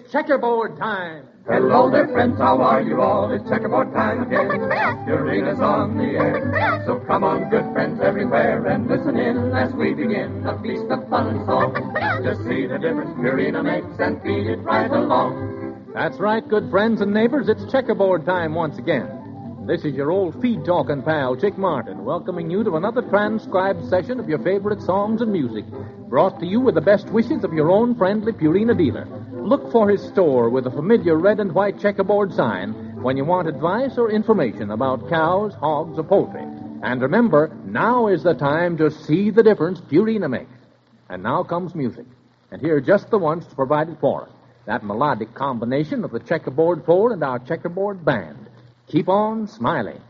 checkerboard time. Hello there, friends, how are you all? It's checkerboard time again. Purina's on the air. So come on, good friends everywhere, and listen in as we begin a feast of fun and song. Just see the difference Purina makes and feed it right along. That's right, good friends and neighbors. It's checkerboard time once again. This is your old feed-talking pal, Chick Martin, welcoming you to another transcribed session of your favorite songs and music, brought to you with the best wishes of your own friendly Purina dealer. Look for his store with a familiar red and white checkerboard sign when you want advice or information about cows, hogs, or poultry. And remember, now is the time to see the difference Purina makes. And now comes music. And here are just the ones to provide it for us. That melodic combination of the checkerboard floor and our checkerboard band. Keep on smiling.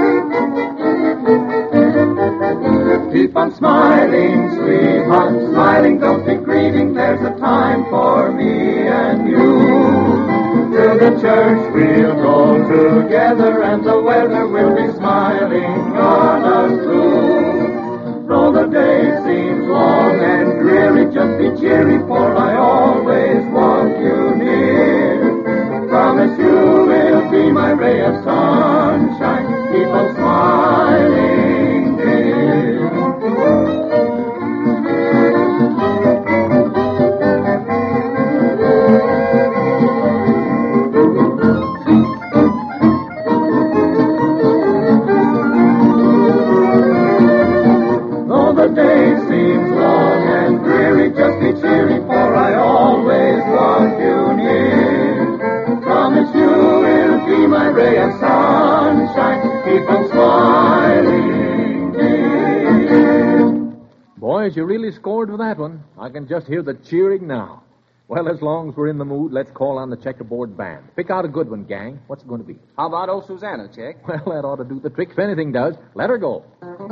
Keep on smiling, sweetheart, smiling, don't be grieving. There's a time for me and you. To the church we'll go together, and the weather will be smiling on us too. Though the day seems long and dreary, just be cheery, for I always want you near. Promise you will be my ray of sunshine. Keep on smiling, dear. Though the day seems long and dreary, just be cheery, for I always want you near. Promise you will be my ray of sunshine. Keep on smiling, dear. Boys, you really scored with that one. I can just hear the cheering now. Well, as long as we're in the mood, let's call on the checkerboard band. Pick out a good one, gang. What's it going to be? How about old Susanna, Chick? Well, that ought to do the trick if anything does. Let her go.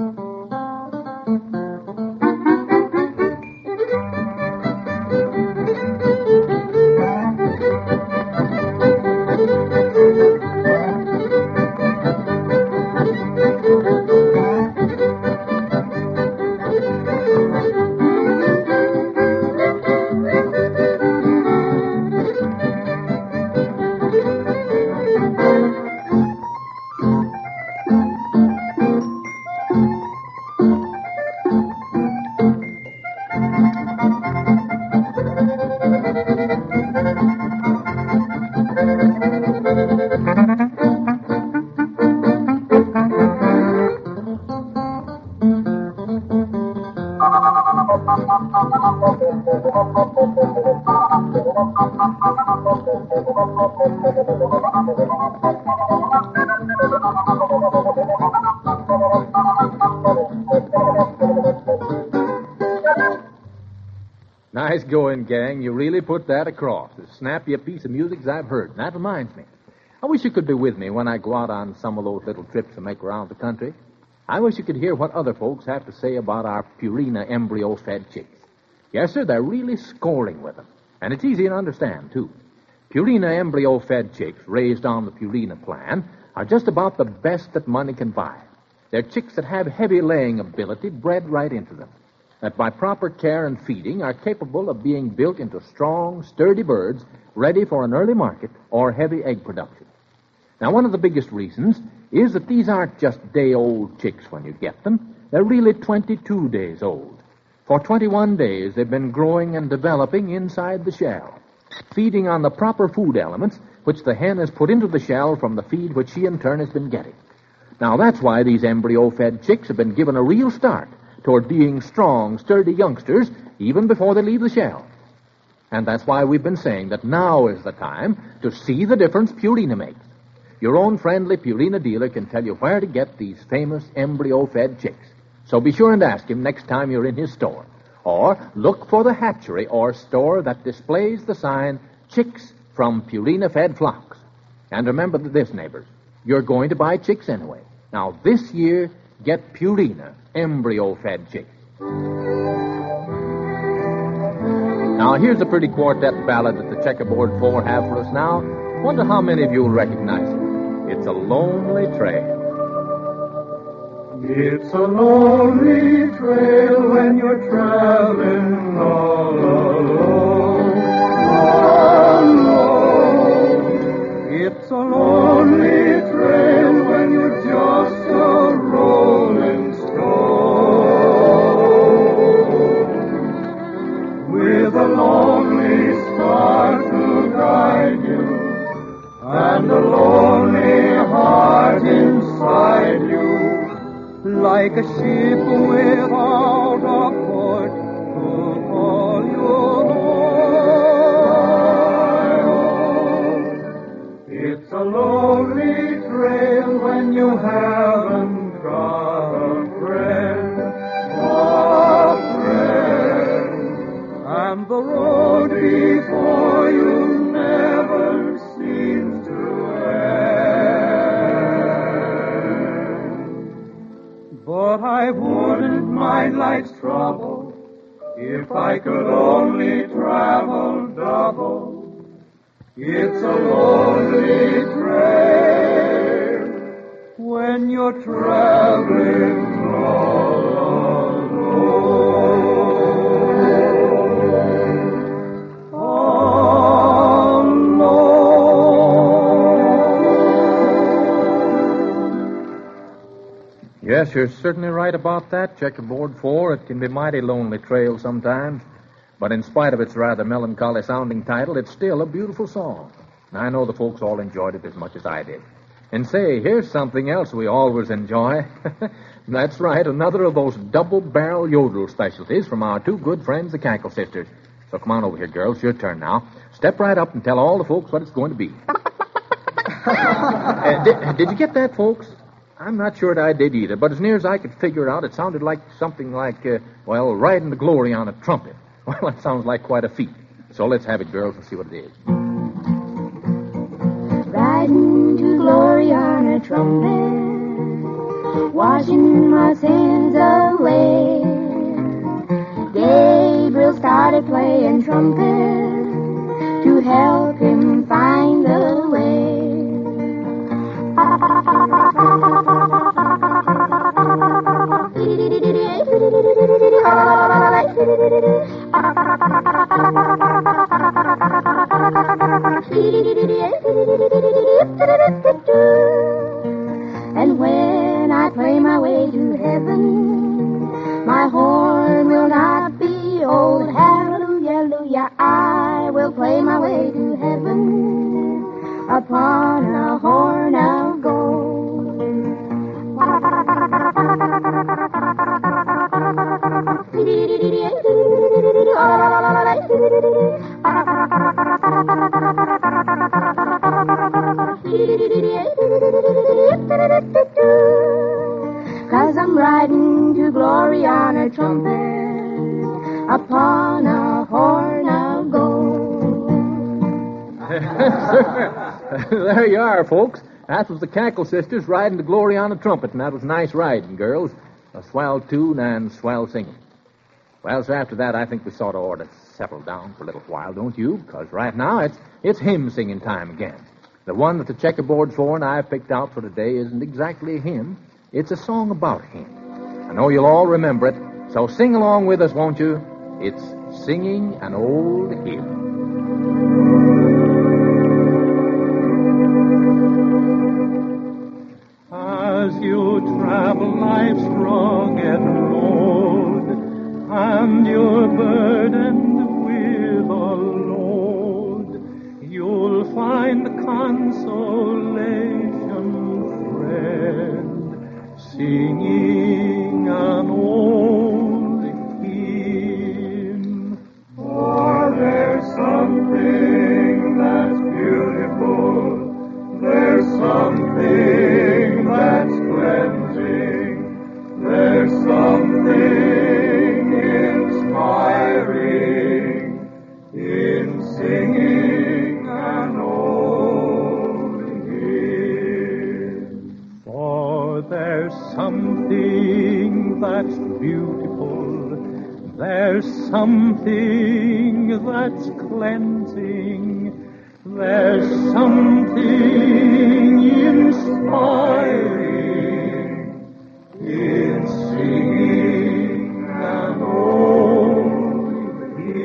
Nice going, gang. You really put that across. As snappy a piece of music as I've heard. And that reminds me. I wish you could be with me when I go out on some of those little trips I make around the country. I wish you could hear what other folks have to say about our Purina embryo-fed chicks. Yes, sir, they're really scoring with them. And it's easy to understand, too. Purina embryo-fed chicks raised on the Purina plan are just about the best that money can buy. They're chicks that have heavy laying ability bred right into them, that by proper care and feeding are capable of being built into strong, sturdy birds ready for an early market or heavy egg production. Now, one of the biggest reasons is that these aren't just day-old chicks when you get them. They're really 22 days old. For 21 days, they've been growing and developing inside the shell, feeding on the proper food elements which the hen has put into the shell from the feed which she in turn has been getting. Now, that's why these embryo-fed chicks have been given a real start toward being strong, sturdy youngsters even before they leave the shell. And that's why we've been saying that now is the time to see the difference Purina makes. Your own friendly Purina dealer can tell you where to get these famous embryo-fed chicks. So be sure and ask him next time you're in his store. Or look for the hatchery or store that displays the sign, Chicks from Purina-Fed Flocks. And remember this, neighbors, you're going to buy chicks anyway. Now, this year, get Purina embryo-fed chicks. Now, here's a pretty quartet ballad that the Checkerboard Four have for us now. Wonder how many of you will recognize it. It's a lonely trail. It's a lonely trail when you're traveling all alone. All alone. trouble. If I could only travel double, it's a lonely trail when you're traveling all alone. Yes, you're certainly right about that, Checkerboard 4. It can be a mighty lonely trail sometimes. But in spite of its rather melancholy-sounding title, it's still a beautiful song. And I know the folks all enjoyed it as much as I did. And say, here's something else we always enjoy. That's right, another of those double-barrel yodel specialties from our two good friends, the Cackle Sisters. So come on over here, girls. Your turn now. Step right up and tell all the folks what it's going to be. Did you get that, folks? I'm not sure that I did either, but as near as I could figure it out, it sounded like something like, riding the glory on a trumpet. Well, that sounds like quite a feat. So let's have it, girls, and see what it is. Riding to glory on a trumpet, washing my sins away. Gabriel started playing trumpet to help him find the way. And when I play my way to heaven, my horn will not be old. Hallelujah, hallelujah, I will play my way to heaven upon a horn of gold. Cause I'm riding to glory on a trumpet upon a horn of gold. There you are, folks. That was the Cackle Sisters riding to glory on a trumpet, and that was nice riding, girls. A swell tune and swell singing. Well, so after that, I think we sort of ought to settle down for a little while, don't you? Because right now, it's hymn singing time again. The one that the Checkerboard 4 and I have picked out for today isn't exactly a hymn. It's a song about him. I know you'll all remember it, so sing along with us, won't you? It's Singing an Old Hymn. As you travel life's rugged road, and you're burdened with a load, you'll find consolation, friend, singing an old hymn. For there's something that's beautiful, there's something that's cleansing, there's something inspiring in singing an old hymn. For there's something that's beautiful, there's something that's cleansing, there's something inspiring in singing an old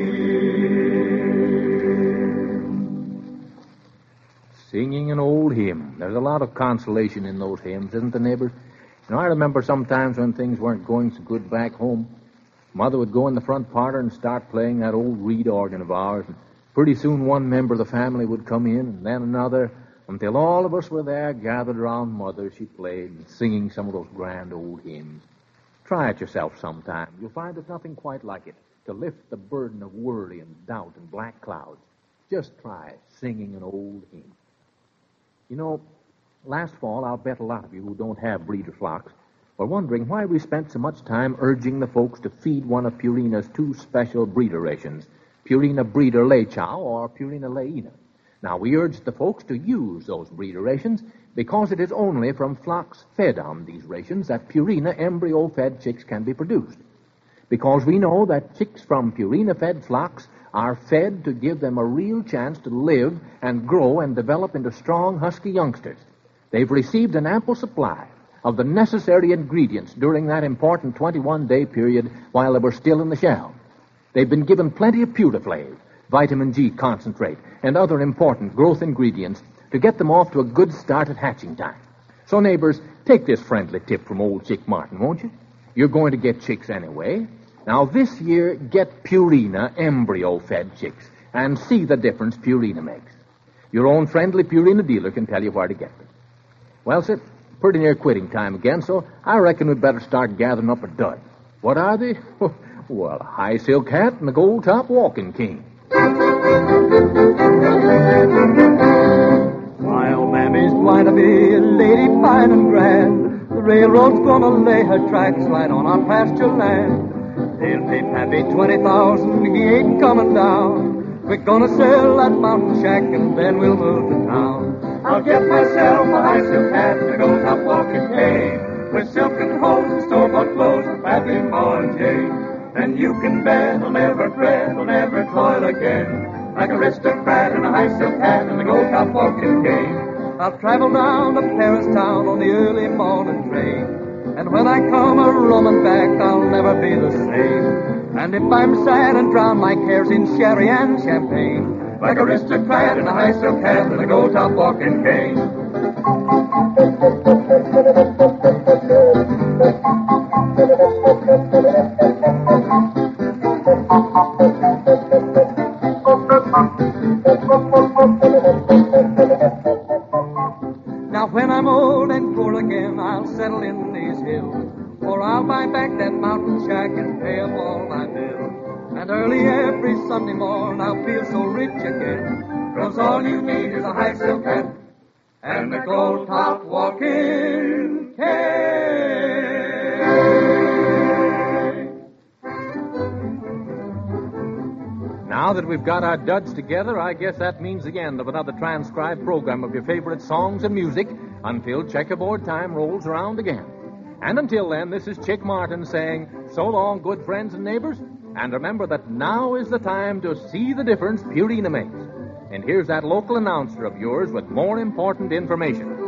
hymn. Singing an old hymn. There's a lot of consolation in those hymns, isn't there, neighbors? You know, I remember sometimes when things weren't going so good back home, Mother would go in the front parlor and start playing that old reed organ of ours, and pretty soon one member of the family would come in, and then another, until all of us were there gathered around Mother. She played, singing some of those grand old hymns. Try it yourself sometime. You'll find there's nothing quite like it to lift the burden of worry and doubt and black clouds. Just try singing an old hymn. You know, last fall, I'll bet a lot of you who don't have breeder flocks were wondering why we spent so much time urging the folks to feed one of Purina's two special breeder rations, Purina Breeder Lay Chow or Purina Layina. Now, we urged the folks to use those breeder rations because it is only from flocks fed on these rations that Purina embryo-fed chicks can be produced. because we know that chicks from Purina-fed flocks are fed to give them a real chance to live and grow and develop into strong, husky youngsters. They've received an ample supply of the necessary ingredients during that important 21-day period while they were still in the shell. They've been given plenty of Putaflave, vitamin G concentrate, and other important growth ingredients to get them off to a good start at hatching time. So, neighbors, take this friendly tip from old Chick Martin, won't you? You're going to get chicks anyway. Now, this year, get Purina embryo-fed chicks and see the difference Purina makes. Your own friendly Purina dealer can tell you where to get them. Well, sir, pretty near quitting time again, so I reckon we'd better start gathering up a dud. What are they? Well, a high silk hat and a gold top walking cane. While Mammy's going to be a lady fine and grand, the railroad's gonna lay her tracks right on our pasture land. They'll pay Pappy $20,000, he ain't coming down. We're gonna sell that mountain shack and then we'll move to town. I'll get myself a high silk hat and a gold top walking cane, with silken hose and store-bought clothes for Pappy, Ma, and Jane. And you can bet I'll never fret, I'll never toil again, like a aristocrat in a high silk hat and a gold top walking cane. I'll travel down to Paris town on the early morning train, and when I come a-roaming back, I'll never be the same. And if I'm sad and drown my cares in sherry and champagne, like a aristocrat in a high silk hat and a gold top walking cane. Now when I'm old and poor again, I'll settle in these hills, or I'll buy back that mountain shack and pay up all my bills. And early every Sunday morning I'll feel so rich again, 'cause all you need is a high silk hat and a gold top walking cane. Now that we've got our duds together, I guess that means the end of another transcribed program of your favorite songs and music until checkerboard time rolls around again. And until then, this is Chick Martin saying, so long, good friends and neighbors, and remember that now is the time to see the difference Purina makes. And here's that local announcer of yours with more important information.